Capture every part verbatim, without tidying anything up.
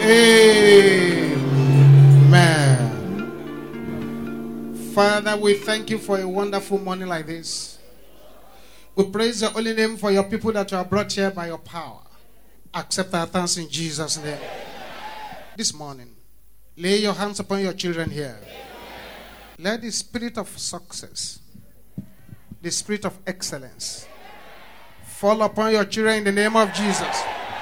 Amen. Father, we thank you for a wonderful morning like this. We praise your holy name for your people that you have brought here by your power. Accept our thanks in Jesus' name. This morning, lay your hands upon your children here. Let the spirit of success, the spirit of excellence, fall upon your children in the name of Jesus.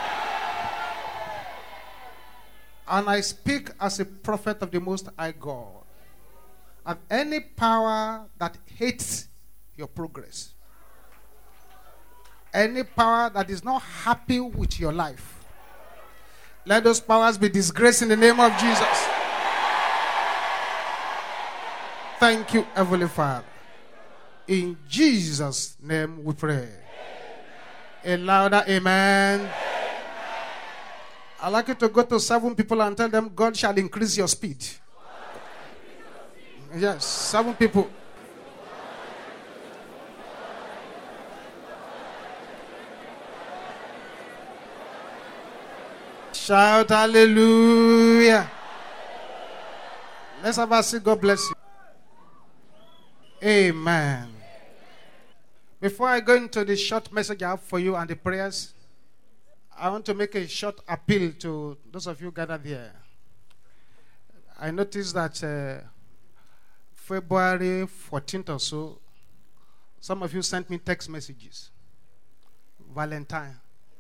And I speak as a prophet of the Most High God. And any power that hates your progress, any power that is not happy with your life, let those powers be disgraced in the name of Jesus. Thank you, Heavenly Father. In Jesus' name we pray. A louder amen. Amen. I'd like you to go to seven people and tell them, God shall increase your speed. Yes, seven people. Shout hallelujah. Let's have a seat. God bless you. Amen. Before I go into the short message I have for you and the prayers, I want to make a short appeal to those of you gathered here. I noticed that uh, February fourteenth or so, some of you sent me text messages. Valentine.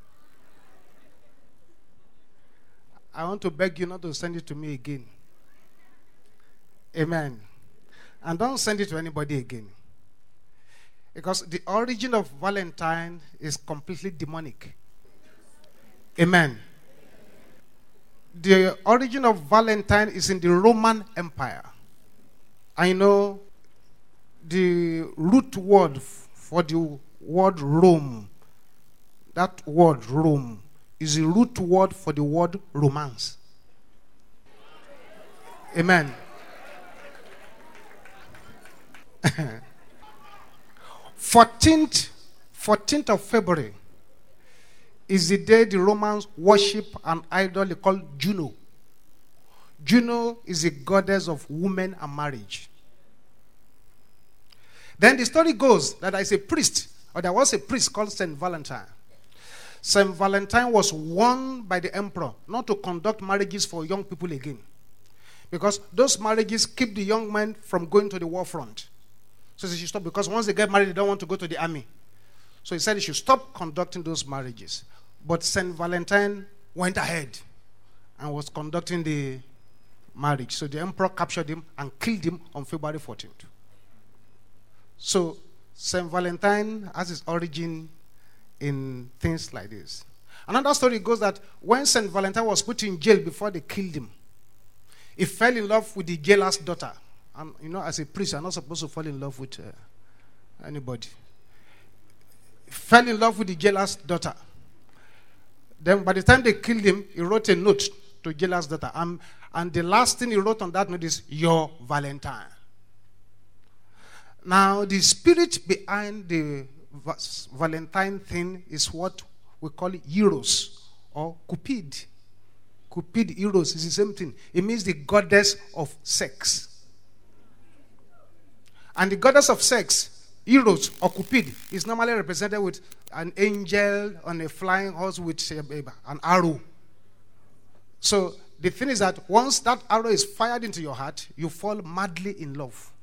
I want to beg you not to send it to me again. Amen. And don't send it to anybody again. Because the origin of Valentine is completely demonic. Amen. The origin of Valentine is in the Roman Empire. I know the root word for the word Rome, that word Rome, is the root word for the word romance. Amen. fourteenth, fourteenth of February is the day the Romans worship an idol called Juno. Juno is the goddess of women and marriage. Then the story goes that there is a priest, or there was a priest called Saint Valentine. Saint Valentine was warned by the emperor not to conduct marriages for young people again, because those marriages keep the young men from going to the war front. So he should stop, because once they get married, they don't want to go to the army. So he said he should stop conducting those marriages. But Saint Valentine went ahead and was conducting the marriage. So the emperor captured him and killed him on February fourteenth. So Saint Valentine has its origin in things like this. Another story goes that when Saint Valentine was put in jail before they killed him, he fell in love with the jailer's daughter. And you know, as a priest, you're not supposed to fall in love with uh, anybody. He fell in love with the jailer's daughter. Then by the time they killed him, he wrote a note to jailer's daughter. And, and the last thing he wrote on that note is, "Your Valentine." Now, the spirit behind the Valentine thing is what we call Eros or Cupid. Cupid, Eros is the same thing. It means the goddess of sex. And the goddess of sex, Eros or Cupid, is normally represented with an angel on a flying horse with an arrow. So the thing is that once that arrow is fired into your heart, you fall madly in love.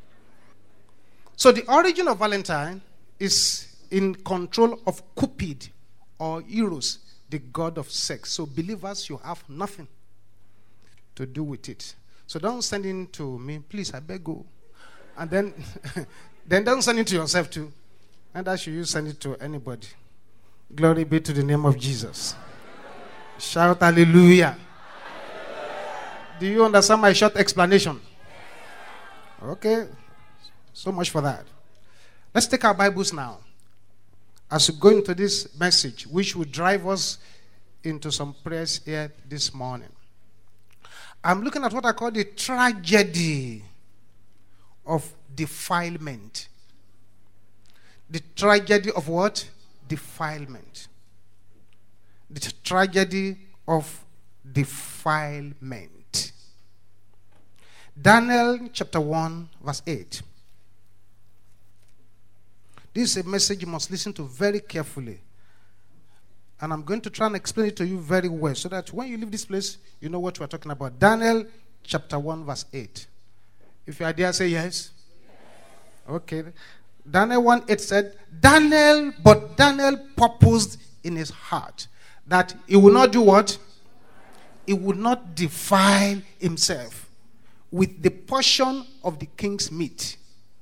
So the origin of Valentine is in control of Cupid or Eros, the god of sex. So believers, you have nothing to do with it. So don't send it to me, please, I beg you. And then, then don't send it to yourself too. And that should you send it to anybody. Glory be to the name of Jesus. Shout hallelujah. Do you understand my short explanation? Okay. So much for that. Let's take our Bibles now as we go into this message, which will drive us into some prayers here this morning. I'm looking at what I call the tragedy of defilement. The tragedy of what? Defilement. The tragedy of defilement. Daniel chapter one, verse eight. This is a message you must listen to very carefully. And I'm going to try and explain it to you very well so that when you leave this place, you know what we're talking about. Daniel chapter one, verse eight. If you are there, say yes. Okay. Daniel one eight said, Daniel, but Daniel purposed in his heart that he would not do what? He would not defile himself with the portion of the king's meat,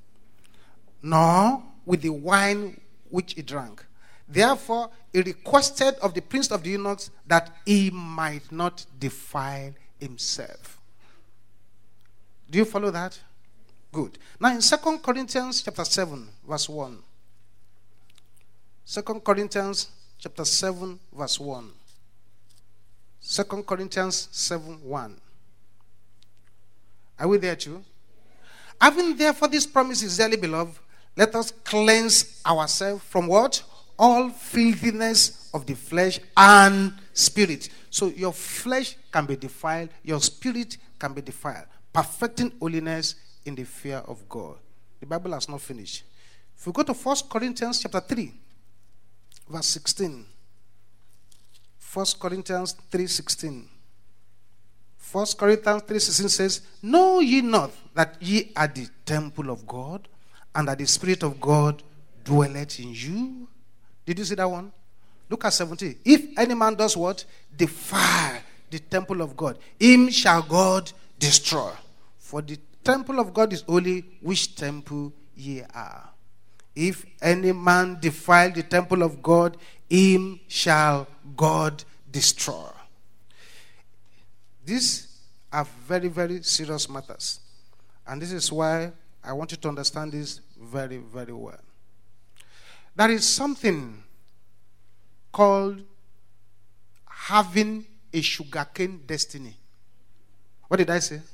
nor with the wine which he drank. Therefore, he requested of the prince of the eunuchs that he might not defile himself. Do you follow that? Good. Now in Second Corinthians chapter seven, verse one. Second Corinthians chapter seven, verse one. Second Corinthians seven, one. Are we there too? Having therefore this promise, dearly beloved, let us cleanse ourselves from what? All filthiness of the flesh and spirit. So your flesh can be defiled, your spirit can be defiled, perfecting holiness in the fear of God. The Bible has not finished. If we go to First Corinthians chapter three, verse sixteen. First Corinthians three sixteen. First Corinthians three sixteen says, know ye not that ye are the temple of God, and that the Spirit of God dwelleth in you? Did you see that one? Look at seventeen. If any man does what? Defile the temple of God, him shall God destroy. For the temple of God is holy, which temple ye are. If any man defile the temple of God, him shall God destroy. These are very, very serious matters. And this is why I want you to understand this very, very well. There is something called having a sugarcane destiny. What did I say?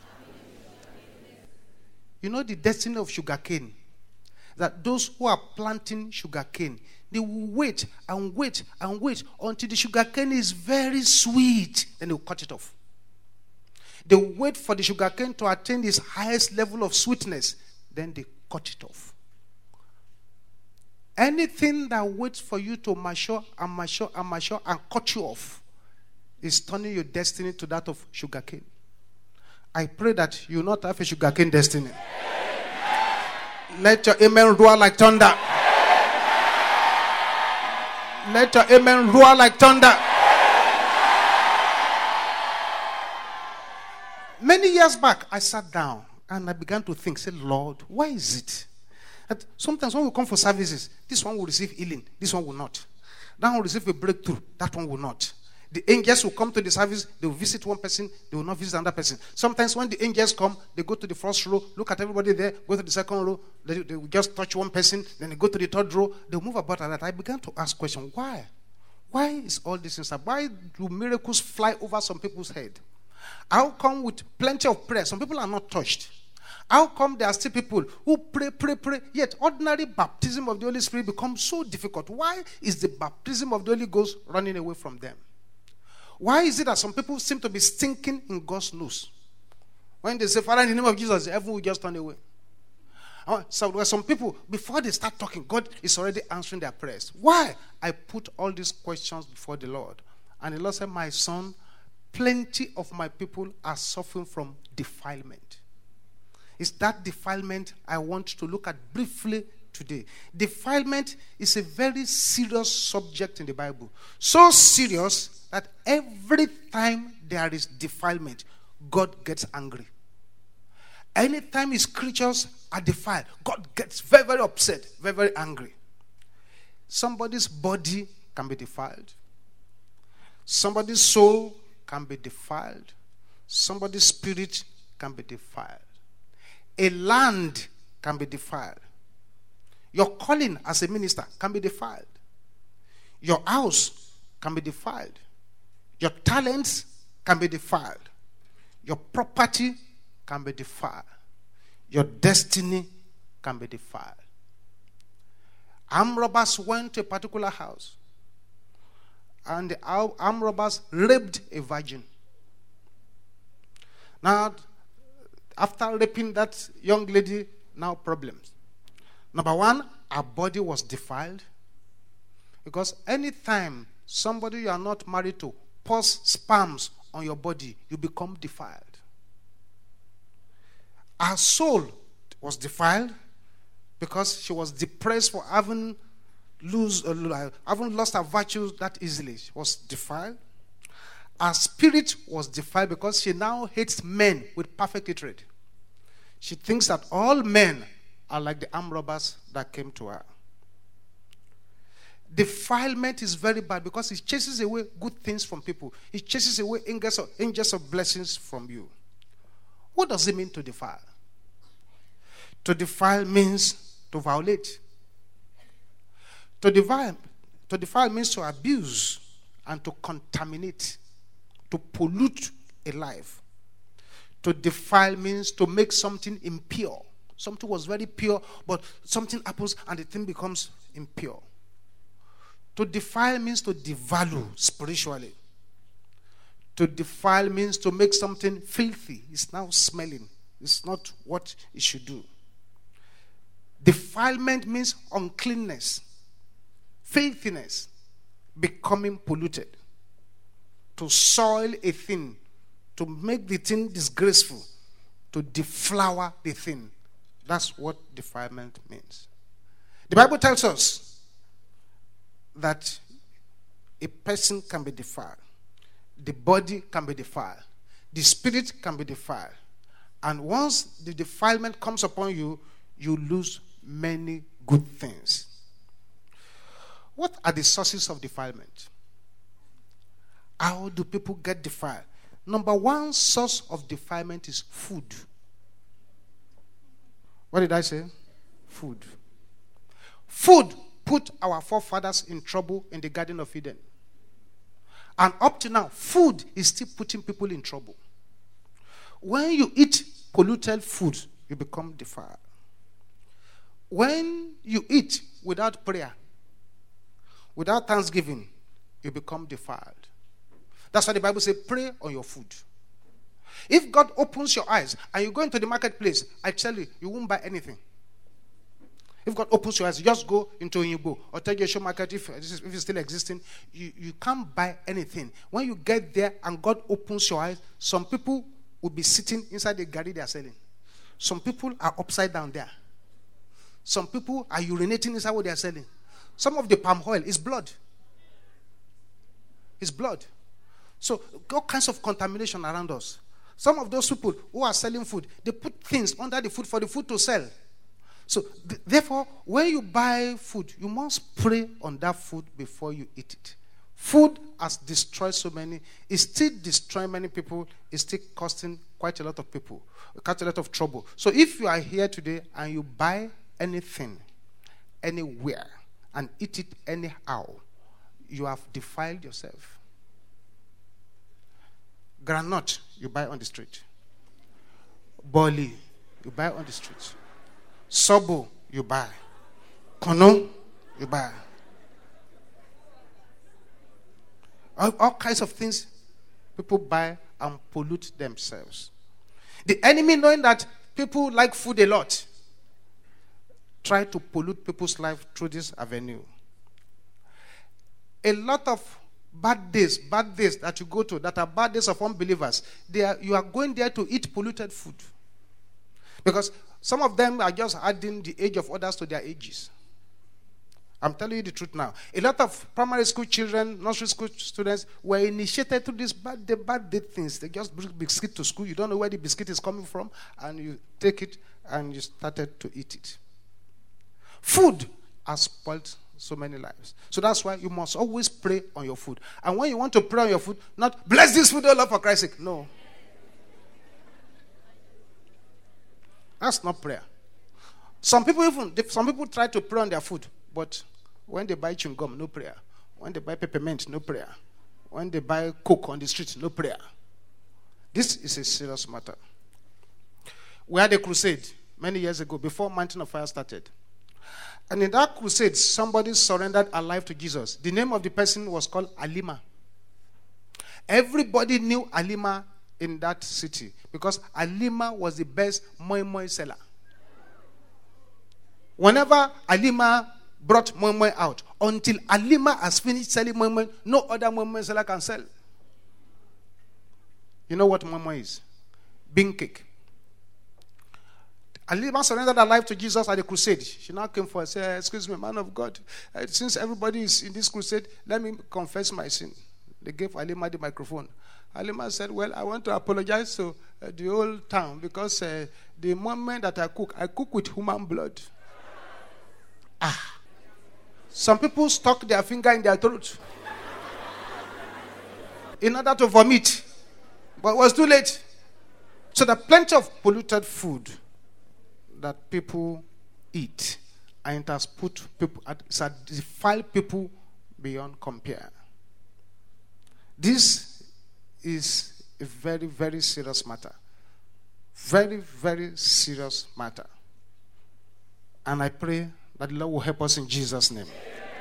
You know the destiny of sugarcane? That those who are planting sugarcane, they will wait and wait and wait until the sugarcane is very sweet. Then they will cut it off. They will wait for the sugarcane to attain its highest level of sweetness. Then they cut it off. Anything that waits for you to mature and mature and mature and cut you off is turning your destiny to that of sugarcane. I pray that you will not have a sugarcane destiny. Let your amen roar like thunder. Let your amen roar like thunder. Many years back, I sat down and I began to think, say, Lord, why is it that sometimes when we come for services, this one will receive healing, this one will not. That one will receive a breakthrough, that one will not. The angels will come to the service, they will visit one person, they will not visit another person. Sometimes when the angels come, they go to the first row, look at everybody there, go to the second row, they, they will just touch one person, then they go to the third row, they move about like that. I began to ask questions, why? Why is all this inside? Why do miracles fly over some people's head? How come with plenty of prayer, some people are not touched? How come there are still people who pray, pray, pray, yet ordinary baptism of the Holy Spirit becomes so difficult? Why is the baptism of the Holy Ghost running away from them? Why is it that some people seem to be stinking in God's nose? When they say, Father, in the name of Jesus, heaven will just turn away. So there are some people, before they start talking, God is already answering their prayers. Why? I put all these questions before the Lord. And the Lord said, my son, plenty of my people are suffering from defilement. It's that defilement I want to look at briefly today. Defilement is a very serious subject in the Bible. So serious that every time there is defilement, God gets angry. Anytime his creatures are defiled, God gets very, very upset, very, very angry. Somebody's body can be defiled. Somebody's soul can be defiled. Somebody's spirit can be defiled. A land can be defiled. Your calling as a minister can be defiled. Your house can be defiled. Your talents can be defiled. Your property can be defiled. Your destiny can be defiled. Armed robbers went to a particular house. and the armed robbers raped a virgin. Now, after raping that young lady, now problems. Number one, her body was defiled. Because anytime somebody you are not married to pours sperms on your body, you become defiled. Her soul was defiled because she was depressed for having, lose, uh, having lost her virtues that easily. She was defiled. Her spirit was defiled because she now hates men with perfect hatred. She thinks that all men are like the armed robbers that came to her. Defilement is very bad because it chases away good things from people. It chases away angels of, angels of blessings from you. What does it mean to defile? To defile means to violate. To defile, to defile means to abuse and to contaminate, to pollute a life. To defile means to make something impure. Something was very pure, but something happens and the thing becomes impure. To defile means to devalue spiritually. To defile means to make something filthy. It's now smelling. It's not what it should do. Defilement means uncleanness, filthiness, becoming polluted. To soil a thing, to make the thing disgraceful, to deflower the thing. That's what defilement means. The Bible tells us that a person can be defiled. The body can be defiled. The spirit can be defiled. And once the defilement comes upon you, you lose many good things. What are the sources of defilement? How do people get defiled? Number one source of defilement is food. What did I say? Food. Food put our forefathers in trouble in the Garden of Eden. And up to now, food is still putting people in trouble. When you eat polluted food, you become defiled. When you eat without prayer, without thanksgiving, you become defiled. That's why the Bible says, pray on your food. If God opens your eyes and you go into the marketplace, I tell you, you won't buy anything. If God opens your eyes, just go into Oyinbo or Tegesho Market, if, if it's still existing, you, you can't buy anything. When you get there and God opens your eyes, some people will be sitting inside the garri they are selling. Some people are upside down there. Some people are urinating inside what they are selling. Some of the palm oil is blood. It's blood. So all kinds of contamination around us. Some of those people who are selling food, they put things under the food for the food to sell. So th- therefore, when you buy food, you must pray on that food before you eat it. Food has destroyed so many. It's still destroying many people. It's still costing quite a lot of people, quite a lot of trouble. So if you are here today and you buy anything, anywhere, and eat it anyhow, you have defiled yourself. Granite, you buy on the street. Boli, you buy on the street. Sobo, you buy. Kono, you buy. All, all kinds of things people buy and pollute themselves. The enemy, knowing that people like food a lot, try to pollute people's life through this avenue. A lot of bad days, bad days that you go to that are bad days of unbelievers, they are, you are going there to eat polluted food. Because some of them are just adding the age of others to their ages. I'm telling you the truth now. A lot of primary school children, nursery school students were initiated to these bad day, bad day things. They just bring biscuit to school. You don't know where the biscuit is coming from, and you take it and you started to eat it. Food has spoiled so many lives. So that's why you must always pray on your food. And when you want to pray on your food, not bless this food, O Lord, for Christ's sake. No. That's not prayer. Some people even some people try to pray on their food, but when they buy chewing gum, no prayer. When they buy peppermint, no prayer. When they buy coke on the street, no prayer. This is a serious matter. We had a crusade many years ago before Mountain of Fire started. And in that crusade, somebody surrendered her life to Jesus. The name of the person was called Alima. Everybody knew Alima in that city because Alima was the best moi moi seller. Whenever Alima brought moi moi out, until Alima has finished selling moi moi, no other moi moi seller can sell. You know what moi moi is? Bean cake. Alima surrendered her life to Jesus at the crusade. She now came for us, said, excuse me, man of God, uh, since everybody is in this crusade, let me confess my sin. They gave Alima the microphone. Alima said, well, I want to apologize to uh, the whole town because uh, the moment that I cook, I cook with human blood. Ah. Some people stuck their finger in their throat in order to vomit. But it was too late. So there are plenty of polluted food that people eat, and it has put people, it has defiled people beyond compare. This is a very, very serious matter. Very, very serious matter. And I pray that the Lord will help us in Jesus' name.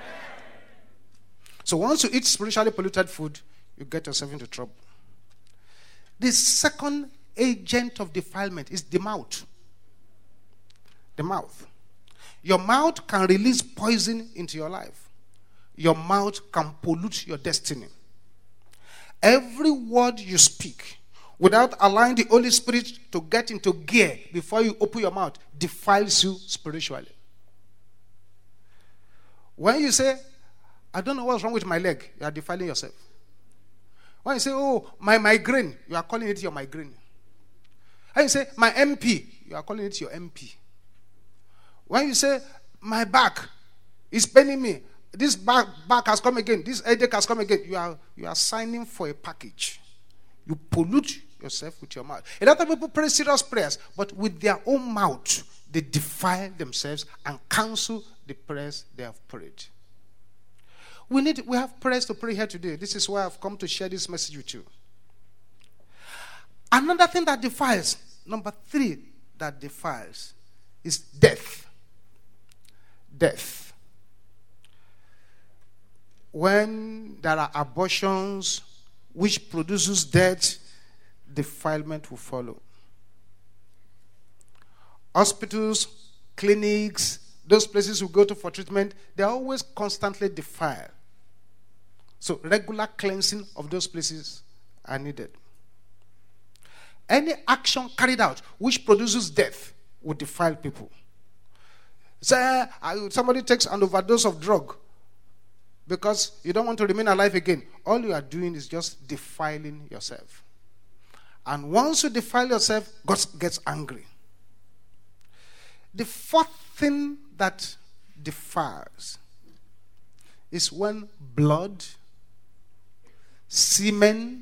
So once you eat spiritually polluted food, you get yourself into trouble. The second agent of defilement is the mouth. The mouth. Your mouth can release poison into your life. Your mouth can pollute your destiny. Every word you speak, without allowing the Holy Spirit to get into gear before you open your mouth, defiles you spiritually. When you say, I don't know what's wrong with my leg, you are defiling yourself. When you say, oh, my migraine, you are calling it your migraine. When you say, my M P, you are calling it your M P. When you say, my back is paining me, this back, back has come again, this headache has come again, you are, you are signing for a package. You pollute yourself with your mouth. A lot of people pray serious prayers, but with their own mouth, they defile themselves and cancel the prayers they have prayed. We need, we have prayers to pray here today. This is why I've come to share this message with you. Another thing that defiles, number three that defiles, is death. Death. When there are abortions which produces death, defilement will follow. Hospitals, clinics, those places we go to for treatment, they are always constantly defiled. So regular cleansing of those places are needed. Any action carried out which produces death will defile people. Say, somebody takes an overdose of drug because you don't want to remain alive again. All you are doing is just defiling yourself. And once you defile yourself, God gets angry. The fourth thing that defiles is when blood, semen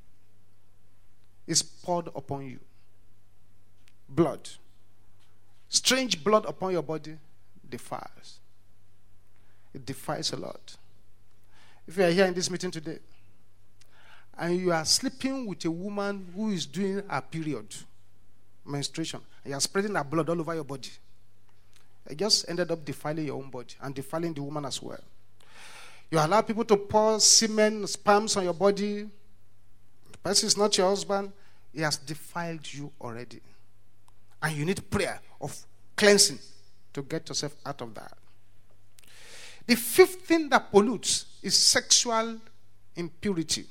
is poured upon you. Blood. Strange blood upon your body defiles. It defiles a lot. If you are here in this meeting today and you are sleeping with a woman who is doing her period, menstruation, and you are spreading her blood all over your body, you just ended up defiling your own body and defiling the woman as well. You allow people to pour semen, sperms on your body. The person is not your husband. He has defiled you already. And you need prayer of cleansing to get yourself out of that. The fifth thing that pollutes is sexual impurity.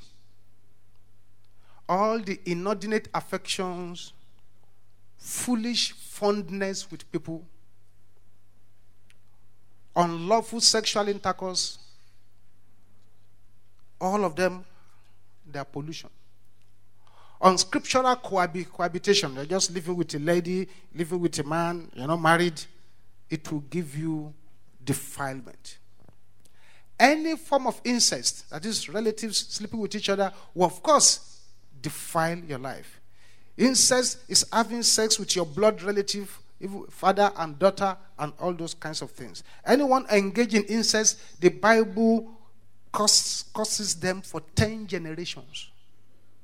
All the inordinate affections, foolish fondness with people, unlawful sexual intercourse, all of them, they are pollution. Unscriptural cohab- cohabitation, you're just living with a lady, living with a man, you're not married, it will give you defilement. Any form of incest, that is relatives sleeping with each other, will of course defile your life. Incest is having sex with your blood relative, father and daughter, and all those kinds of things. Anyone engaged in incest, the Bible curses, curses them for ten generations.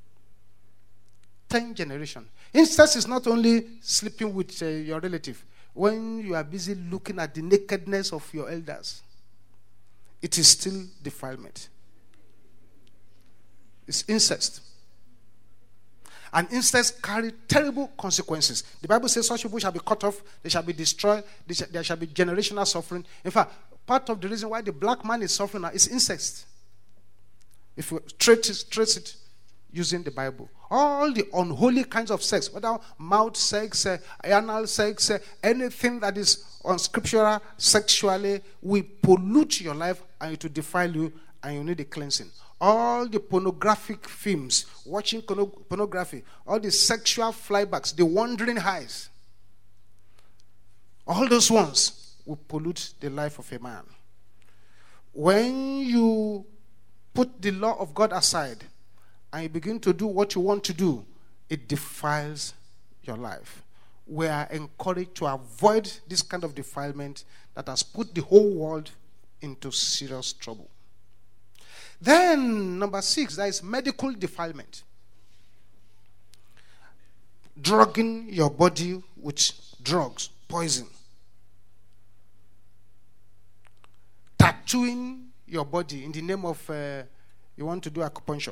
Ten generations. Incest is not only sleeping with uh, your relative. when you are busy looking at the nakedness of your elders, it is still defilement. It's incest. And incest carry terrible consequences. The Bible says such people shall be cut off, they shall be destroyed, they shall, there shall be generational suffering. In fact, part of the reason why the black man is suffering now is incest. If you trace it, trace it using the Bible. All the unholy kinds of sex, whether mouth sex, uh, anal sex, uh, anything that is unscriptural sexually, will pollute your life and it will defile you and you need a cleansing. All the pornographic films, watching pornography, all the sexual flybacks, the wandering highs, all those ones will pollute the life of a man. When you put the law of God aside and you begin to do what you want to do, it defiles your life. We are encouraged to avoid this kind of defilement that has put the whole world into serious trouble. Then, number six, there is medical defilement. Drugging your body with drugs, poison. Tattooing your body in the name of, uh, you want to do acupuncture.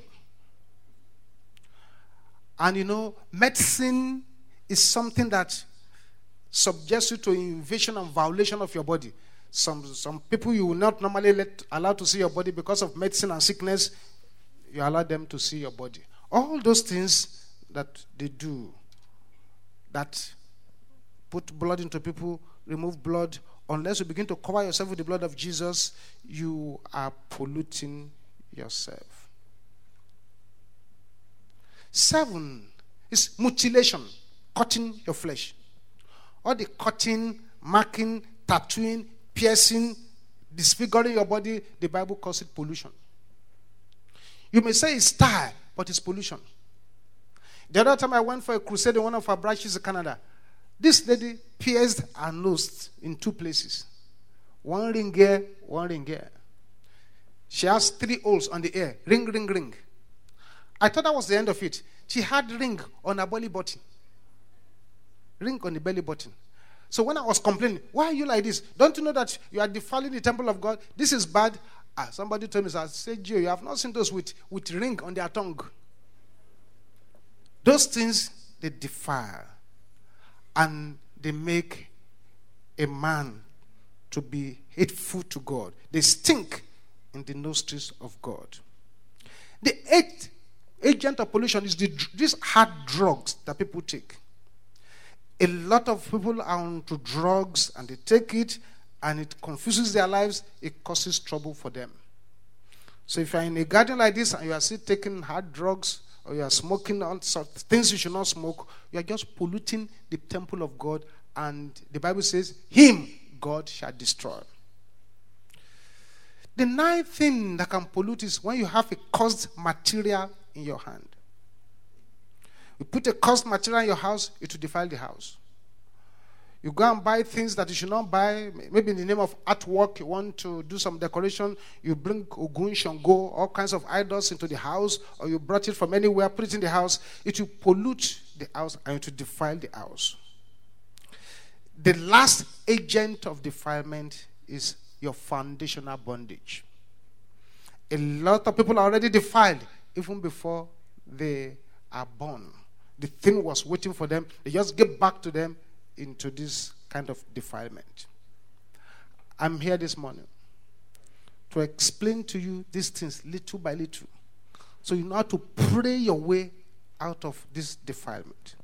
And you know, medicine is something that subjects you to invasion and violation of your body. Some some people you will not normally let allow to see your body because of medicine and sickness. You allow them to see your body. All those things that they do, that put blood into people, remove blood, unless you begin to cover yourself with the blood of Jesus, you are polluting yourself. Seven is mutilation, cutting your flesh. All the cutting, marking, tattooing, piercing, disfiguring your body, the Bible calls it pollution. You may say it's style, but it's pollution. The other time I went for a crusade in one of our branches in Canada, this lady pierced her nose in two places. One ring here, one ring here. She has three holes on the ear. Ring, ring, ring. I thought that was the end of it. She had ring on her belly button. Ring on the belly button. So when I was complaining, why are you like this? Don't you know that you are defiling the temple of God? This is bad. Ah, somebody told me, I said, Joe, you have not seen those with, with ring on their tongue. Those things, they defile. And they make a man to be hateful to God. They stink in the nostrils of God. The eighth agent of pollution is the, these hard drugs that people take. A lot of people are onto drugs and they take it and it confuses their lives. It causes trouble for them. So if you're in a garden like this and you are still taking hard drugs or you are smoking all sorts of things you should not smoke, you are just polluting the temple of God, and the Bible says, him God shall destroy. The ninth thing that can pollute is when you have a cursed material in your hand. You put a cursed material in your house, it will defile the house. You go and buy things that you should not buy. Maybe in the name of artwork, you want to do some decoration. You bring Ogun, Shango, all kinds of idols into the house, or you brought it from anywhere, put it in the house. It will pollute the house and it will defile the house. The last agent of defilement is your foundational bondage. A lot of people are already defiled even before they are born. The thing was waiting for them. They just get back to them into this kind of defilement. I'm here this morning to explain to you these things little by little, so you know how to pray your way out of this defilement.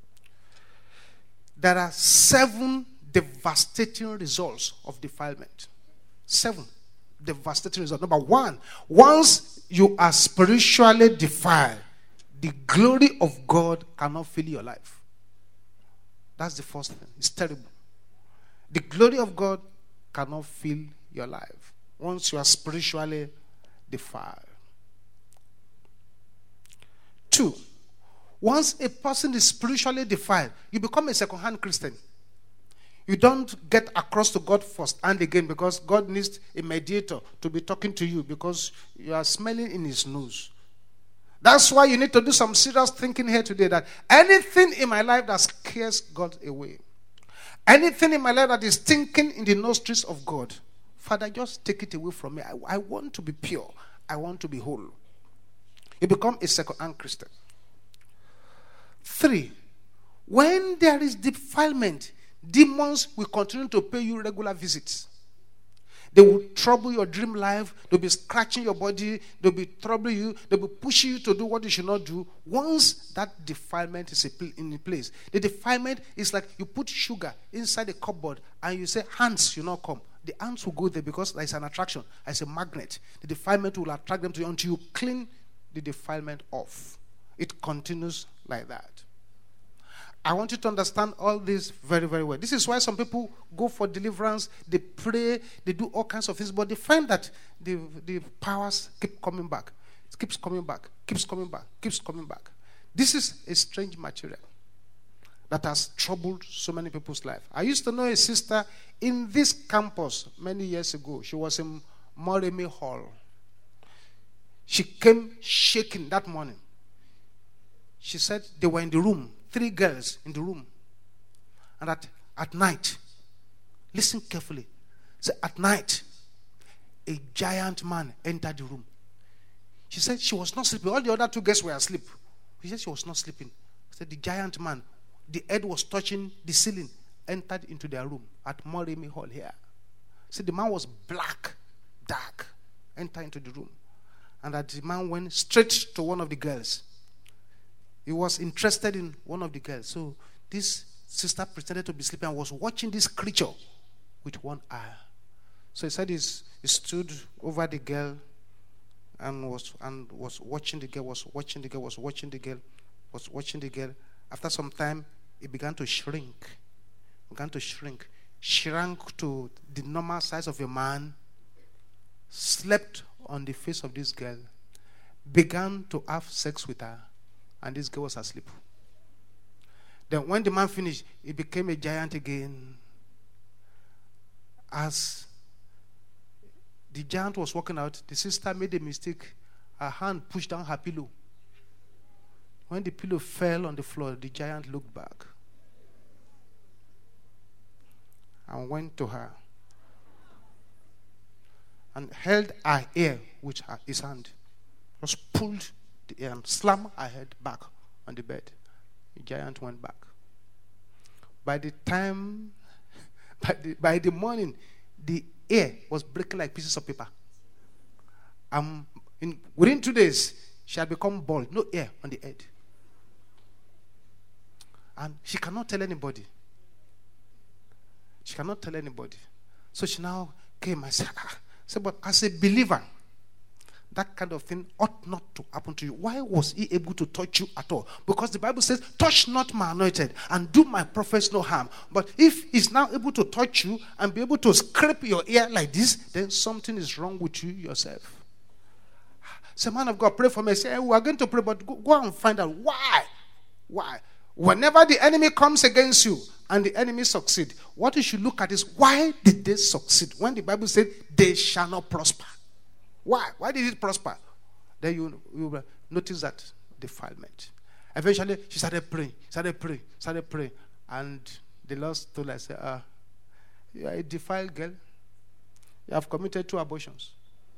There are seven devastating results of defilement. Seven devastating results. Number one, once you are spiritually defiled, the glory of God cannot fill your life. That's the first thing. It's terrible. The glory of God cannot fill your life once you are spiritually defiled. Two, once a person is spiritually defiled, you become a second-hand Christian. You don't get across to God first and again, because God needs a mediator to be talking to you because you are smelling in his nose. That's why you need to do some serious thinking here today, that anything in my life that scares God away, Anything in my life that is stinking in the nostrils of God, Father, just take it away from me. I, I want to be pure. I want to be whole. You become a second-hand Christian. Three, when there is defilement, demons will continue to pay you regular visits. They will trouble your dream life. They'll be scratching your body. They'll be troubling you. They'll be pushing you to do what you should not do. Once that defilement is in place, the defilement is like you put sugar inside a cupboard and you say, ants should not come. The ants will go there because there's an attraction. There's a magnet. The defilement will attract them to you until you clean the defilement off. It continues like that. I want you to understand all this very, very well. This is why some people go for deliverance, they pray, they do all kinds of things, but they find that the, the powers keep coming back. It keeps coming back, keeps coming back, keeps coming back. This is a strange material that has troubled so many people's life. I used to know a sister in this campus many years ago. She was in Moremi Hall. She came shaking that morning. She said they were in the room. Three girls in the room. And at, at night, listen carefully. So at night, a giant man entered the room. She said she was not sleeping. All the other two girls were asleep. She said she was not sleeping. She said the giant man, the head was touching the ceiling, entered into their room at Moremi Hall here. See, the man was black, dark, entered into the room. And that the man went straight to one of the girls. He was interested in one of the girls. So this sister pretended to be sleeping and was watching this creature with one eye. So he said he's, he stood over the girl and was and was watching the girl, was watching the girl, was watching the girl, was watching the girl. After some time, it began to shrink. Began to shrink. Shrank to the normal size of a man. Slept on the face of this girl. Began to have sex with her. And this girl was asleep. Then when the man finished, he became a giant again. As the giant was walking out, the sister made a mistake. Her hand pushed down her pillow. When the pillow fell on the floor, the giant looked back and went to her and held her ear with her, his hand. Just pulled the ear and slammed her head back on the bed. The giant went back. By the time, by the, by the morning, the ear was breaking like pieces of paper. Um, in, within two days, she had become bald, no ear on the head. And she cannot tell anybody. She cannot tell anybody. So she now came and said, ah. said, but as a believer, that kind of thing ought not to happen to you. Why was he able to touch you at all? Because the Bible says, touch not my anointed and do my prophets no harm. But if he's now able to touch you and be able to scrape your ear like this, then something is wrong with you yourself. Say, man of God, pray for me. Say, hey, we are going to pray, but go, go and find out why. Why? Whenever the enemy comes against you and the enemy succeed, what you should look at is, why did they succeed? When the Bible said, they shall not prosper. Why? Why did it prosper? Then you, you will notice that defilement. Eventually, she started praying, started praying, started praying. And the Lord told her, say, ah, you are a defiled girl. You have committed two abortions.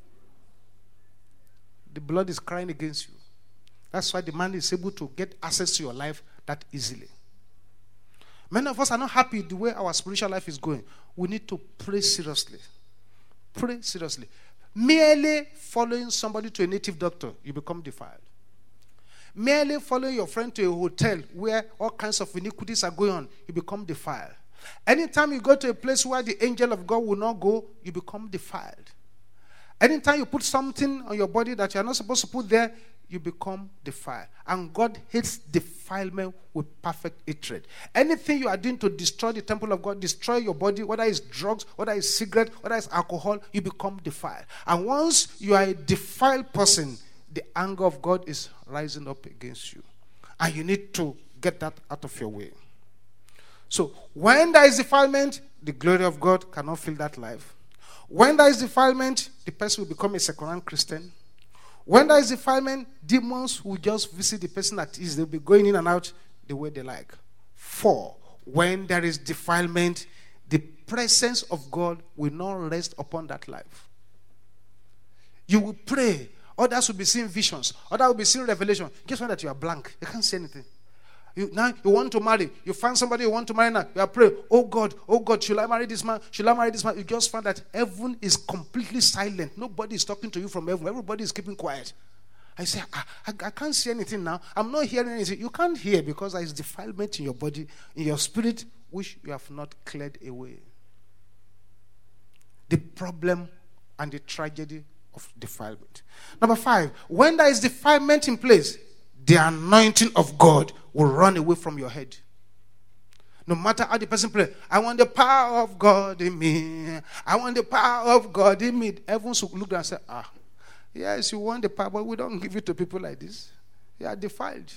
The blood is crying against you. That's why the man is able to get access to your life that easily. Many of us are not happy the way our spiritual life is going. We need to pray seriously. Pray seriously. Merely following somebody to a native doctor, you become defiled. Merely following your friend to a hotel where all kinds of iniquities are going on, you become defiled. Anytime you go to a place where the angel of God will not go, you become defiled. Anytime you put something on your body that you're not supposed to put there, you become defiled. And God hates defilement with perfect hatred. Anything you are doing to destroy the temple of God, destroy your body, whether it's drugs, whether it's cigarette, whether it's alcohol, you become defiled. And once you are a defiled person, the anger of God is rising up against you. And you need to get that out of your way. So when there is defilement, the glory of God cannot fill that life. When there is defilement, the person will become a second-hand Christian. When there is defilement, demons will just visit the person at ease. They'll be going in and out the way they like. Four, when there is defilement, the presence of God will not rest upon that life. You will pray. Others will be seeing visions. Others will be seeing revelation. Guess what? That you are blank. You can't see anything. You, now you want to marry. You find somebody you want to marry now. You are praying, oh God, oh God, should I marry this man? Should I marry this man? You just find that heaven is completely silent. Nobody is talking to you from heaven. Everybody is keeping quiet. I say, I, I, I can't see anything now. I'm not hearing anything. You can't hear because there is defilement in your body, in your spirit, which you have not cleared away. The problem and the tragedy of defilement. Number five, when there is defilement in place, the anointing of God will run away from your head. No matter how the person prays, I want the power of God in me. I want the power of God in me. Everyone should look down and say, ah, yes, you want the power, but we don't give it to people like this. You are defiled.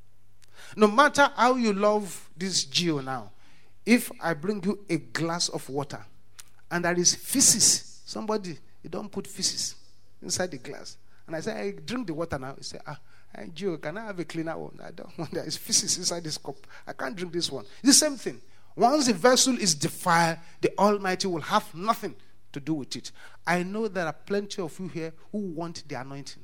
No matter how you love this Geo now, if I bring you a glass of water and there is feces, somebody, you don't put feces inside the glass. And I say, I drink the water now. You say, ah, hey, Geo, can I have a cleaner one? I don't want, there is feces inside this cup. I can't drink this one. It's the same thing. Once the vessel is defiled, the Almighty will have nothing to do with it. I know there are plenty of you here who want the anointing.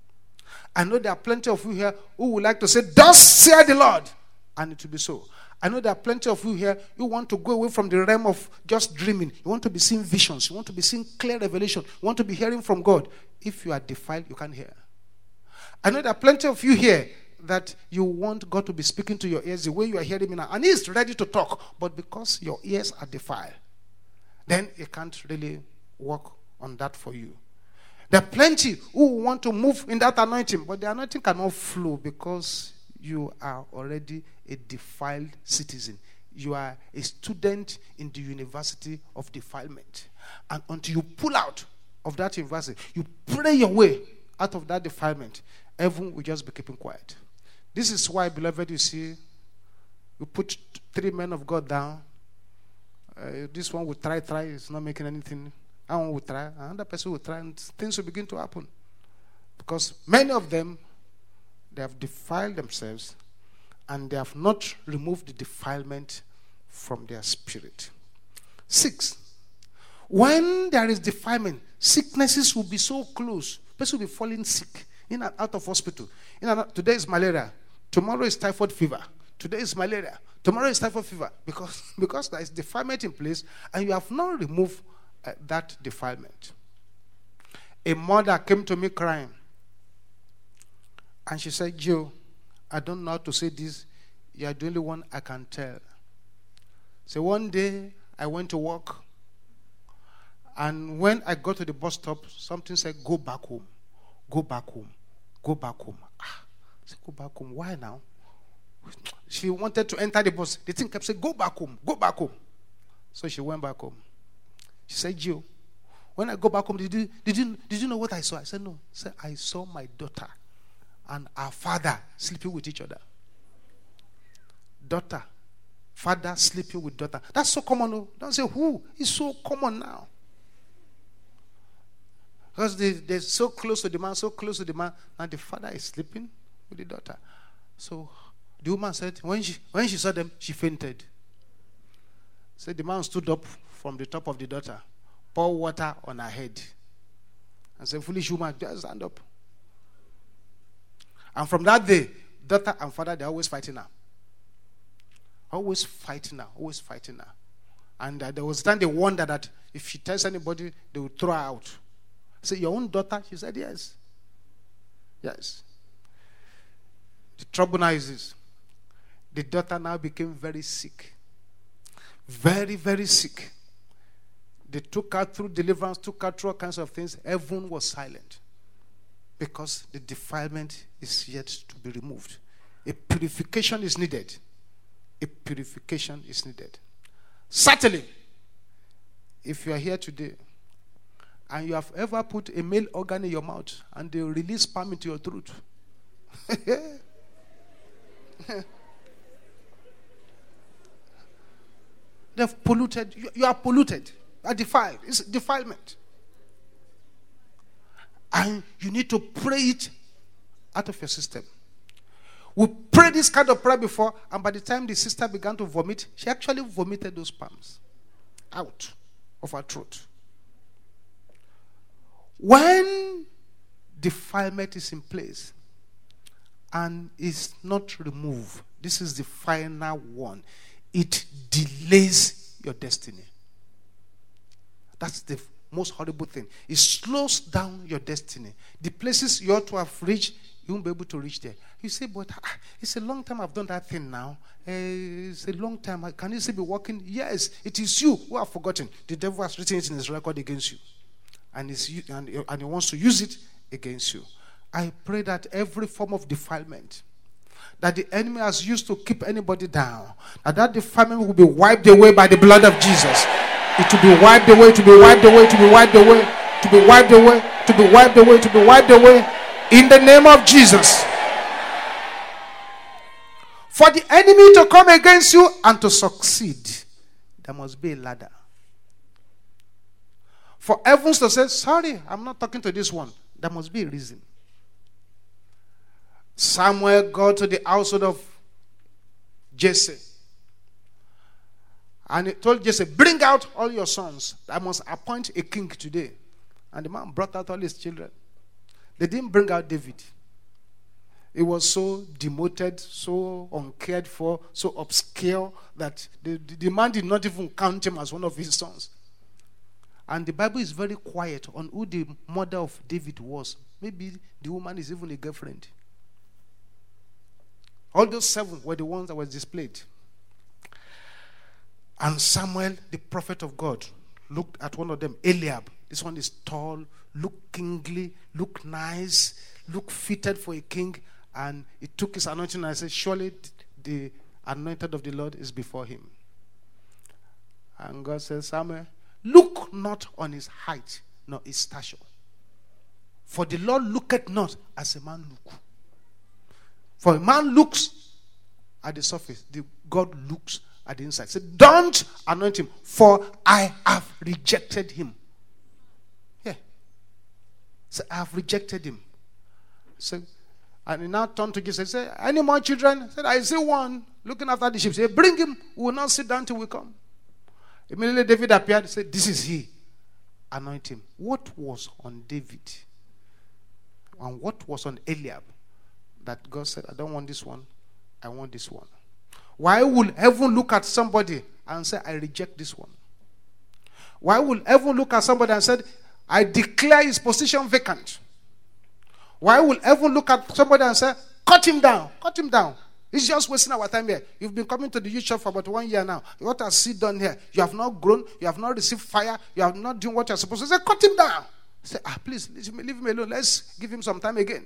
I know there are plenty of you here who would like to say, thus saith the Lord, and it will be so. I know there are plenty of you here who want to go away from the realm of just dreaming. You want to be seeing visions. You want to be seeing clear revelation. You want to be hearing from God. If you are defiled, you can't hear. I know there are plenty of you here that you want God to be speaking to your ears the way you are hearing me now. And He is ready to talk. But because your ears are defiled, then He can't really work on that for you. There are plenty who want to move in that anointing, but the anointing cannot flow because you are already a defiled citizen. You are a student in the university of defilement. And until you pull out of that university, you pray your way out of that defilement, heaven will just be keeping quiet. This is why, beloved, you see, you put three men of God down. Uh, this one will try, try, it's not making anything. That one will try, another person will try, and things will begin to happen. Because many of them, they have defiled themselves, and they have not removed the defilement from their spirit. Six, when there is defilement, sicknesses will be so close. Person will be falling sick in and out of hospital. In and out, today is malaria. Tomorrow is typhoid fever. Today is malaria. Tomorrow is typhoid fever. Because, because there is defilement in place, and you have not removed uh, that defilement. A mother came to me crying. And she said, Joe, I don't know how to say this. You are the only one I can tell. So one day, I went to work. And when I got to the bus stop, something said, go back home. Go back home. Go back home. Ah, I said, go back home. Why now? She wanted to enter the bus. The thing kept saying, go back home. Go back home. So she went back home. She said, Joe, when I go back home, did you, did you, did you know what I saw? I said, no. I said, I saw my daughter and our father sleeping with each other. Daughter, father sleeping with daughter. That's so common. No? Don't say who. It's so common now. Because they, they're so close to the man, so close to the man, and the father is sleeping with the daughter. So the woman said, when she when she saw them, she fainted. So the man stood up from the top of the daughter, poured water on her head, and said, foolish woman, just stand up. And from that day, daughter and father, they're always fighting her. Always fighting her, always fighting her. And uh, there was a time they wondered that if she tells anybody, they would throw her out. I said, your own daughter? She said, yes. Yes. The trouble now is this. The daughter now became very sick. Very, very sick. They took her through deliverance, took her through all kinds of things. Everyone was silent. Because the defilement is yet to be removed. A purification is needed. A purification is needed. Certainly, if you are here today, and you have ever put a male organ in your mouth and they release sperm into your throat. They've polluted. You, you are polluted. You are defiled. It's defilement. And you need to pray it out of your system. We prayed this kind of prayer before, and by the time the sister began to vomit, she actually vomited those palms out of her throat. When defilement is in place and is not removed, this is the final one. It delays your destiny. That's the most horrible thing. It slows down your destiny. The places you ought to have reached, you won't be able to reach there. You say, but ah, it's a long time I've done that thing now. Uh, it's a long time. Can you still be working? Yes, it is you who have forgotten. The devil has written it in his record against you. And, it's, and, and he wants to use it against you. I pray that every form of defilement that the enemy has used to keep anybody down, that that defilement will be wiped away by the blood of Jesus. It will be wiped away, to be wiped away, to be wiped away, to be wiped away, to be wiped away, to be wiped away, in the name of Jesus. For the enemy to come against you and to succeed, there must be a ladder. For heavens to say, sorry, I'm not talking to this one, there must be a reason. Samuel got to the household of Jesse. And he told Jesse, bring out all your sons. I must appoint a king today. And the man brought out all his children. They didn't bring out David. He was so demoted, so uncared for, so obscure that the, the, the man did not even count him as one of his sons. And the Bible is very quiet on who the mother of David was. Maybe the woman is even a girlfriend. All those seven were the ones that were displayed. And Samuel, the prophet of God, looked at one of them, Eliab. This one is tall, look kingly, look nice, look fitted for a king. And he took his anointing and said, surely the anointed of the Lord is before him. And God says, Samuel, look not on his height, nor his stature. For the Lord looketh not as a man look. For a man looks at the surface, the God looks at the inside. Say, don't anoint him, for I have rejected him. Yeah. So I have rejected him. So, and he now turned to Jesus and said, any more children? He said, I see one looking after the sheep. He said, bring him. We will not sit down till we come. Immediately David appeared and said, this is he. Anoint him. What was on David? And what was on Eliab? That God said, I don't want this one. I want this one. Why would heaven look at somebody and say, I reject this one? Why would heaven look at somebody and say, I declare his position vacant? Why would heaven look at somebody and say, cut him down, cut him down? He's just wasting our time here. You've been coming to the youth church for about one year now. What has he done here? You have not grown. You have not received fire. You have not done what you're supposed to say. Cut him down. Say, ah, please, leave me, leave him alone. Let's give him some time again.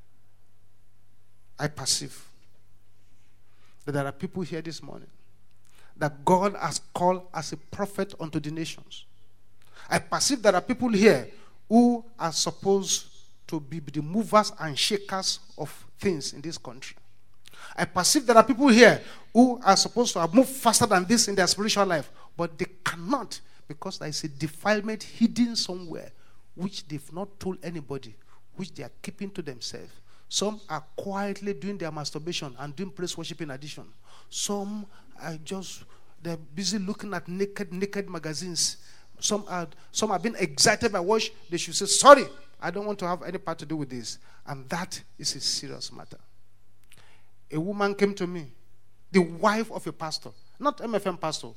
I perceive that there are people here this morning that God has called as a prophet unto the nations. I perceive there are people here who are supposed to be the movers and shakers of things in this country. I perceive there are people here who are supposed to have moved faster than this in their spiritual life, but they cannot because there is a defilement hidden somewhere which they've not told anybody, which they are keeping to themselves. Some are quietly doing their masturbation and doing praise worship in addition. Some are just, they're busy looking at naked, naked magazines. Some are, some are being excited by what they should say, sorry, I don't want to have any part to do with this. And that is a serious matter. A woman came to me, the wife of a pastor, not M F M pastor,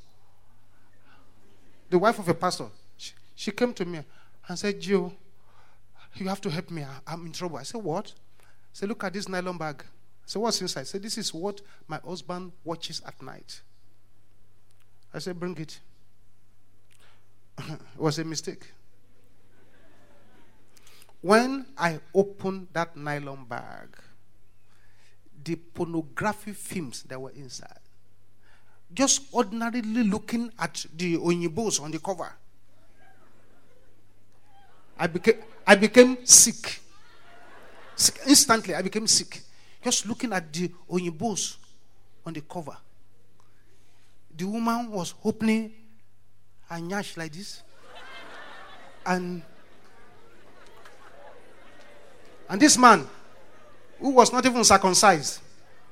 the wife of a pastor. She, she came to me and said, Gio, you have to help me. I, I'm in trouble. I said, what? I said, look at this nylon bag. I said, what's inside? I said, this is what my husband watches at night. I said, bring it. It was a mistake. When I opened that nylon bag, the pornography films that were inside, just ordinarily looking at the Onyibos on the cover, I became, I became sick. sick. Instantly, I became sick. Just looking at the Onyibos on the cover. The woman was opening her nyash like this. And, and this man, who was not even circumcised,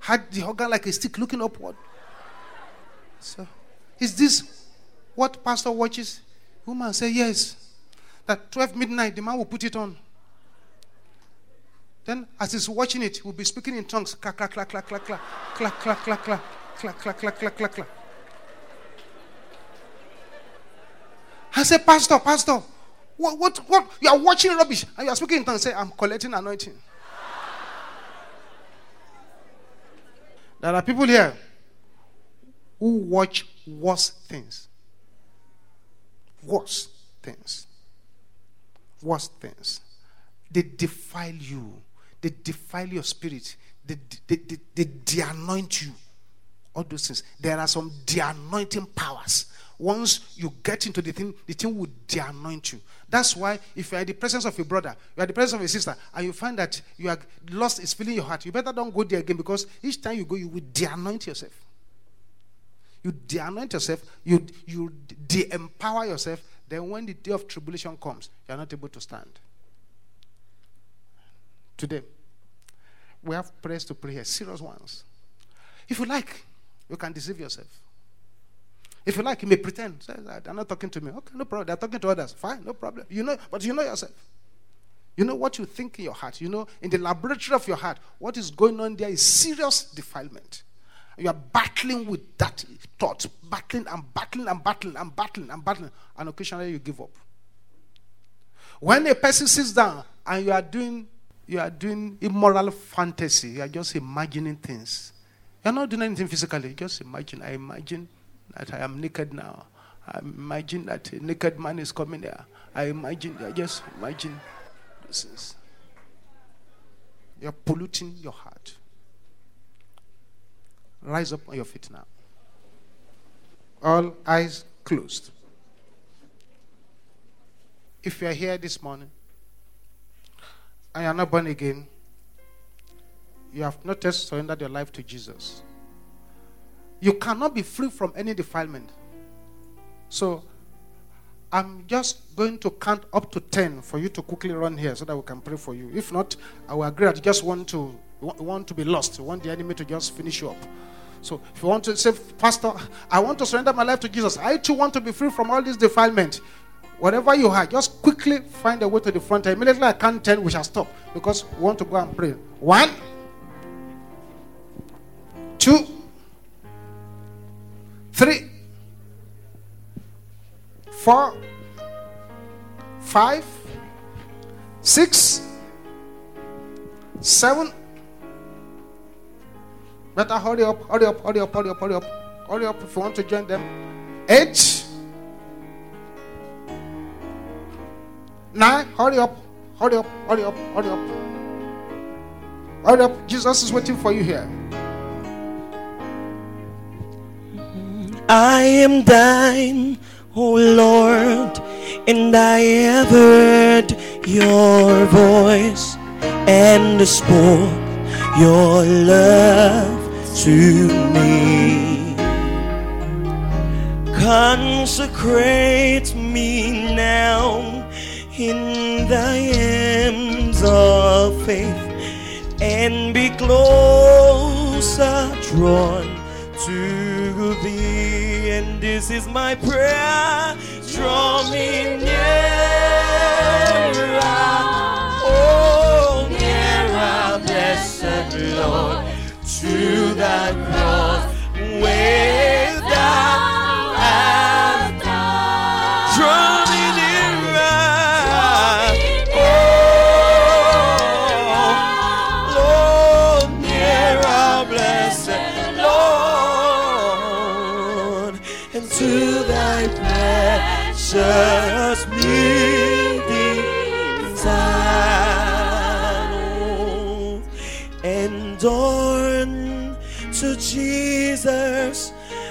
had the organ like a stick looking upward. So, is this what pastor watches? Woman say yes. That twelve midnight, the man will put it on. Then, as he's watching it, he'll be speaking in tongues. Clack, clack, clack, clack, clack, clack, clack, clack, clack, clack, clack, clack, clack, clack, clack, clack. I say, Pastor, Pastor, what, what, what? You are watching rubbish and you are speaking in tongues. Say, I'm collecting anointing. There are people here who watch worse things. Worse things. Worse things. They defile you. They defile your spirit. They, they, they, they de-anoint you. All those things. There are some de-anointing powers. Once you get into the thing, the thing will de-anoint you. That's why if you are in the presence of a brother, you are in the presence of a sister, and you find that you are lost, is filling your heart, you better don't go there again, because each time you go, you will de-anoint yourself. You de-anoint yourself, you, you de-empower yourself, then when the day of tribulation comes, you are not able to stand. Today, we have prayers to pray here, serious ones. If you like, you can deceive yourself. If you like, you may pretend. Say, they're not talking to me. Okay, no problem. They're talking to others. Fine, no problem. You know, but you know yourself. You know what you think in your heart. You know, in the laboratory of your heart, what is going on there is serious defilement. You are battling with that thought. Battling and battling and battling and battling and battling. And occasionally you give up. When a person sits down and you are doing, you are doing immoral fantasy, you are just imagining things. You are not doing anything physically. Just imagine. I imagine that I am naked now. I imagine that a naked man is coming there. I imagine, I just imagine this is. You're polluting your heart. Rise up on your feet now. All eyes closed. If you are here this morning and you are not born again, you have not yet surrendered your life to Jesus. You cannot be free from any defilement. So, I'm just going to count up to ten for you to quickly run here so that we can pray for you. If not, I will agree that you just want to want to be lost. You want the enemy to just finish you up. So, if you want to say, Pastor, I want to surrender my life to Jesus. I too want to be free from all this defilement. Whatever you have, just quickly find a way to the front. Immediately I count ten, we shall stop because we want to go and pray. One, two, three, four, five, six, seven. Better hurry up, hurry up, hurry up, hurry up, hurry up, hurry up if you want to join them. Eight, nine, hurry up, hurry up, hurry up, hurry up, hurry up. Jesus is waiting for you here. I am thine, O Lord, and I have heard your voice and spoke your love to me. Consecrate me now in thy arms of faith, and be closer drawn to thee. And this is my prayer: draw me nearer, oh nearer, blessed Lord, to thy cross where thou hast died. Draw me nearer, oh Lord, nearer, blessed Lord, and to thy precious meeting side, and on to Jesus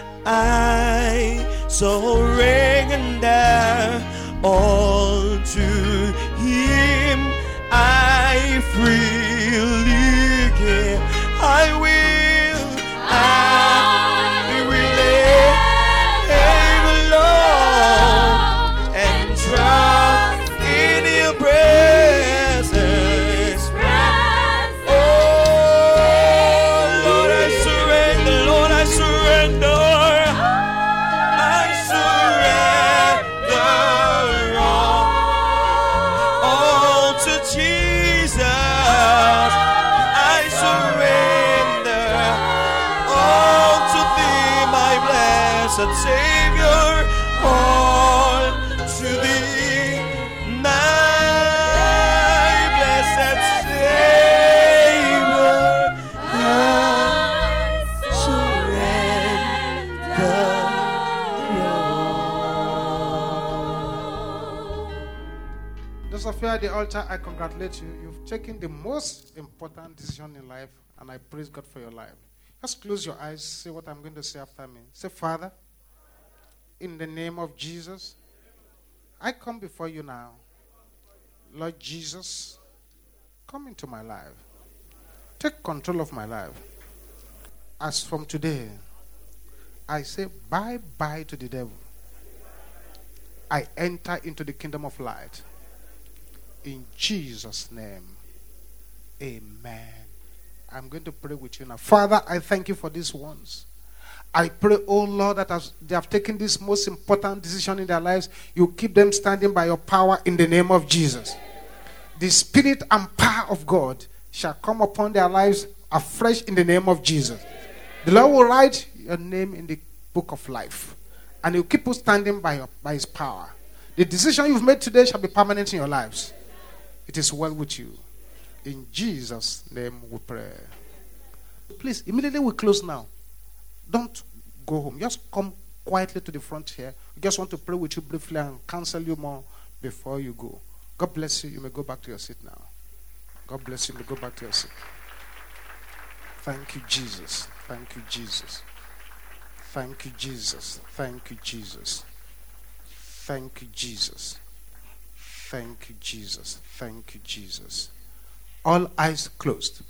I surrender. All to him I freely give. I will, I will live alone and trust in your presence. Oh Lord, I blessed Savior, all to thee, my blessed Savior, I surrender all. Those of you at the altar, I congratulate you. You've taken the most important decision in life, and I praise God for your life. Just close your eyes, say what I'm going to say after me. Say, Father, in the name of Jesus, I come before you now. Lord Jesus, come into my life. Take control of my life. As from today, I say bye-bye to the devil. I enter into the kingdom of light. In Jesus' name, amen. I'm going to pray with you now. Father, I thank you for these ones. I pray, oh Lord, that as they have taken this most important decision in their lives, you keep them standing by your power in the name of Jesus. The Spirit and power of God shall come upon their lives afresh in the name of Jesus. The Lord will write your name in the book of life, and he'll keep you standing by, your, by his power. The decision you've made today shall be permanent in your lives. It is well with you. In Jesus' name we pray. Please, immediately we close now. Don't go home. Just come quietly to the front here. We just want to pray with you briefly and counsel you more before you go. God bless you. You may go back to your seat now. God bless you. You may go back to your seat. Thank you, Jesus. Thank you, Jesus. Thank you, Jesus. Thank you, Jesus. Thank you, Jesus. Thank you, Jesus. Thank you, Jesus. All eyes closed.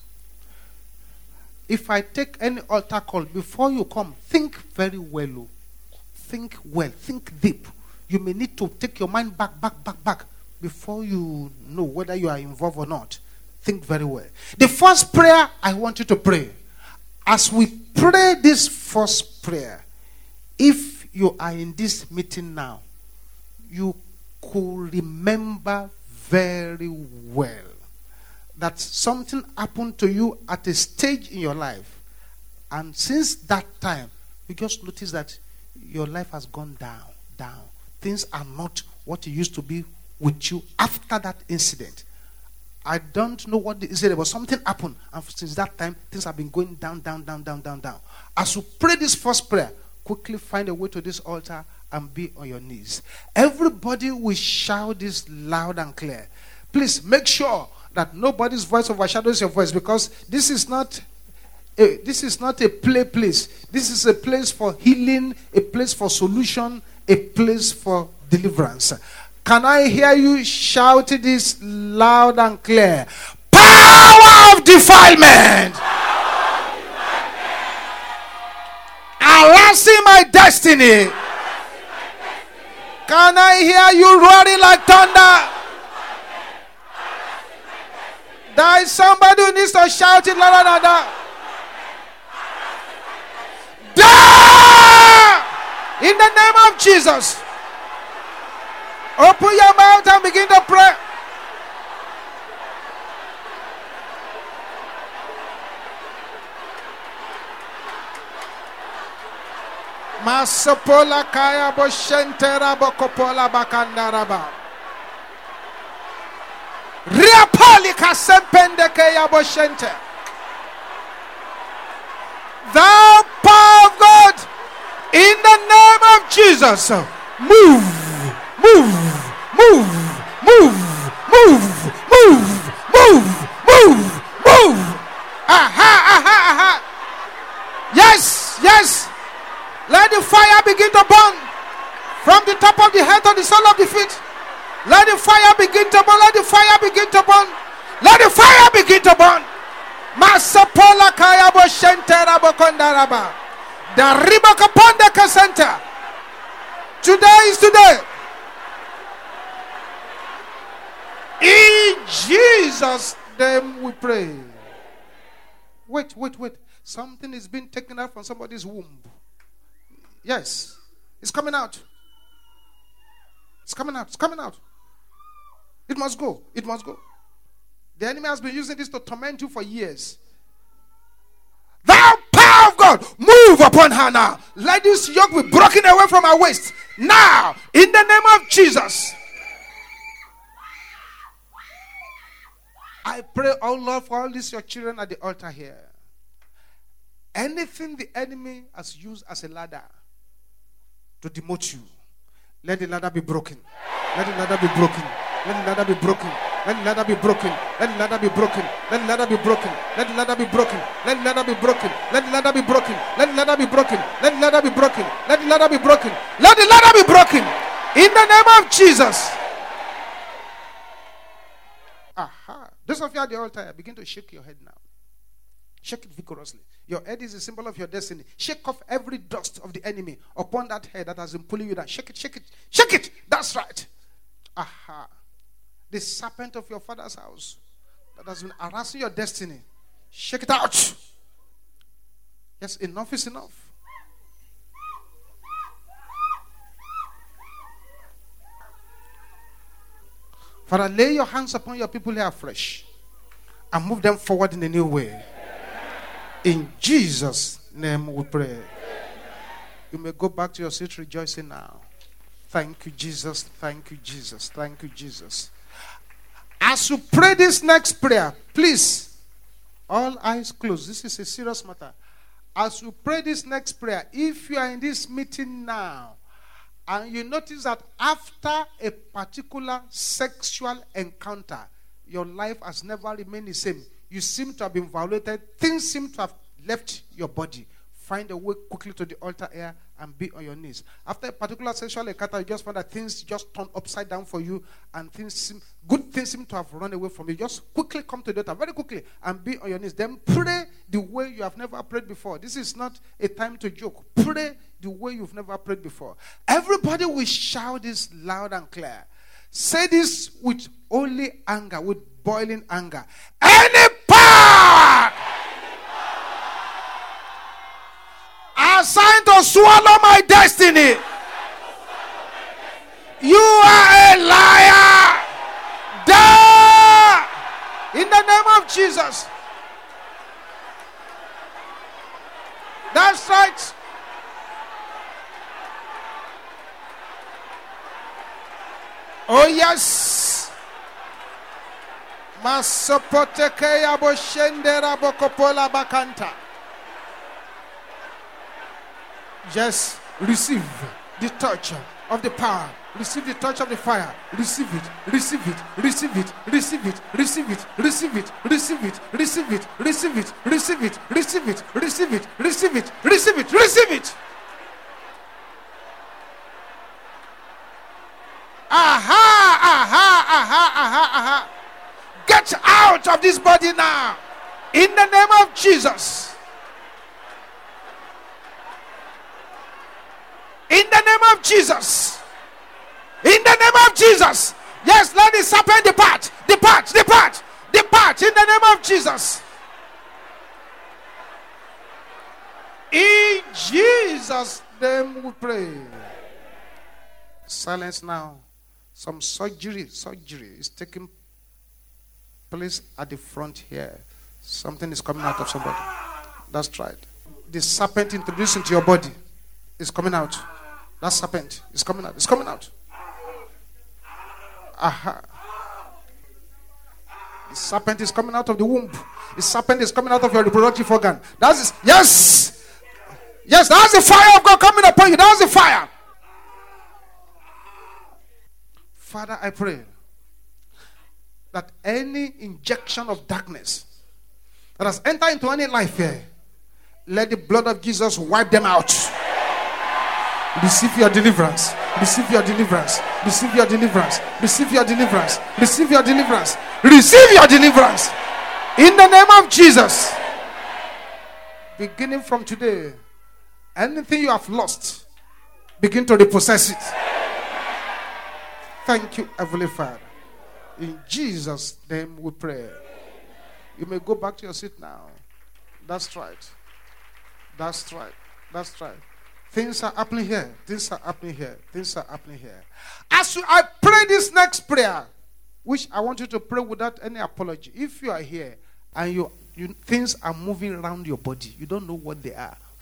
If I take any altar call, before you come, think very well. Think well. Think deep. You may need to take your mind back, back, back, back before you know whether you are involved or not. Think very well. The first prayer I want you to pray. As we pray this first prayer, if you are in this meeting now, you could remember very well that something happened to you at a stage in your life, and since that time you just notice that your life has gone down, down. Things are not what it used to be with you after that incident. I don't know what the incident was. Something happened, and since that time things have been going down, down, down, down, down, down. As you pray this first prayer, quickly find a way to this altar and be on your knees. Everybody will shout this loud and clear. Please make sure that nobody's voice overshadows your voice, because this is not a, this is not a play place. This is a place for healing, a place for solution, a place for deliverance. Can I hear you shout this loud and clear? Power of defilement! Power of defilement. Harassing my destiny! Can I hear you roaring like thunder? There is somebody who needs to shout it louder than that. Die! In the name of Jesus. Open your mouth and begin to pray. Masopola kaya boshentera bokopola bakandaraba. Riapali kasempende kaya boshente. Thou power of God, in the name of Jesus, move, move, move, move, move, move, move, move, move. Aha, aha, aha. Yes, yes. Let the fire begin to burn from the top of the head to the sole of the feet. Let the fire begin to burn. Let the fire begin to burn. Let the fire begin to burn. Masapola kaya bo shentera bo kondaraba. The riba kaponde kasenta. Today is today. In Jesus' name we pray. Wait, wait, wait. Something is being taken out from somebody's womb. Yes. It's coming out. It's coming out. It's coming out. It must go. It must go. The enemy has been using this to torment you for years. Thou power of God, move upon her now. Let this yoke be broken away from her waist. Now, in the name of Jesus. I pray, oh Lord, for all these your children at the altar here. Anything the enemy has used as a ladder to demote you, let the ladder be broken. Let the ladder be broken. Let the ladder be broken. Let the ladder be broken. Let the ladder be broken. Let the ladder be broken. Let the ladder be broken. Let the ladder be broken. Let the ladder be broken. Let the ladder be broken. Let the ladder be broken. Let the ladder be broken. Let the ladder be broken. In the name of Jesus. Aha. Those of you at the altar, begin to shake your head now. Shake it vigorously. Your head is a symbol of your destiny. Shake off every dust of the enemy upon that head that has been pulling you down. Shake it, shake it, shake it. That's right. Aha. The serpent of your father's house that has been harassing your destiny. Shake it out. Yes, enough is enough. Father, lay your hands upon your people here afresh and move them forward in a new way. In Jesus' name we pray. You may go back to your seat rejoicing now. Thank you, Jesus. Thank you, Jesus. Thank you, Jesus. As you pray this next prayer, please, all eyes closed. This is a serious matter. As you pray this next prayer, if you are in this meeting now, and you notice that after a particular sexual encounter, your life has never remained the same. You seem to have been violated. Things seem to have left your body. Find a way quickly to the altar here and be on your knees. After a particular sexual encounter, you just find that things just turn upside down for you and things seem, good things seem to have run away from you. Just quickly come to the altar, very quickly, and be on your knees. Then pray the way you have never prayed before. This is not a time to joke. Pray the way you've never prayed before. Everybody will shout this loud and clear. Say this with holy anger, with boiling anger. Any power assigned to swallow my destiny, you are a liar. Die in the name of Jesus. That's right. Oh yes. Masopotekeya boshendera bokopola bakanta. Just receive the touch of the power. Receive the touch of the fire. Receive it. Receive it. Receive it. Receive it. Receive it. Receive it. Receive it. Receive it. Receive it. Receive it. Receive it. Receive it. Receive it. Receive it. Receive it. Aha! Aha! Aha! Aha! Aha! Get out of this body now. In the name of Jesus. In the name of Jesus. In the name of Jesus. Yes, let the serpent depart. Depart. Depart. Depart. In the name of Jesus. In Jesus' name we pray. Silence now. Some surgery, surgery is taking place at the front here. Something is coming out of somebody. That's right. The serpent introduced into your body is coming out. That serpent is coming out. It's coming out. Aha. The serpent is coming out of the womb. The serpent is coming out of your reproductive organ. That's it. Yes. Yes, that's the fire of God coming upon you. That's the fire. Father, I pray that any injection of darkness that has entered into any life here, let the blood of Jesus wipe them out. Receive your deliverance. Receive your deliverance. Receive your deliverance. Receive your deliverance. Receive your deliverance. Receive your deliverance. In the name of Jesus. Beginning from today, anything you have lost, begin to repossess it. Thank you, Heavenly Father. In Jesus' name we pray. You may go back to your seat now. That's right. That's right. That's right. Things are happening here. Things are happening here. Things are happening here. As I pray this next prayer, which I want you to pray without any apology. If you are here and you, you things are moving around your body, you don't know what they are.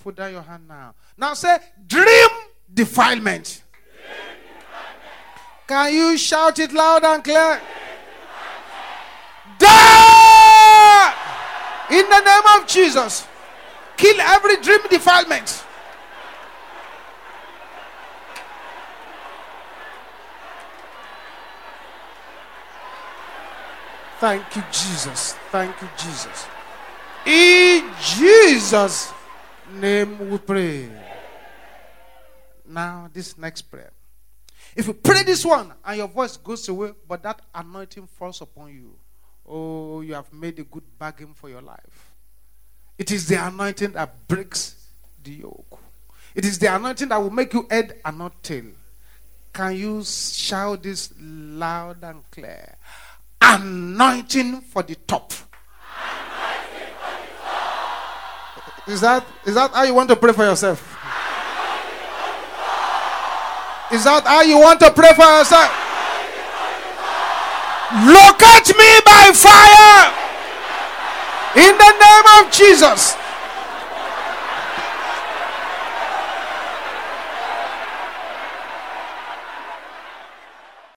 Put down your hand now. Now say, dream defilement. Can you shout it loud and clear? Die! In the name of Jesus. Kill every dream defilement. Thank you, Jesus. Thank you, Jesus. In Jesus' name we pray. Now, this next prayer. If you pray this one and your voice goes away, but that anointing falls upon you, oh, you have made a good bargain for your life. It is the anointing that breaks the yoke. It is the anointing that will make you head and not tail. Can you shout this loud and clear? Anointing for the top. Anointing for the top. Is that, is that how you want to pray for yourself? Is that how you want to pray for yourself? Locate me by fire. In the name of Jesus.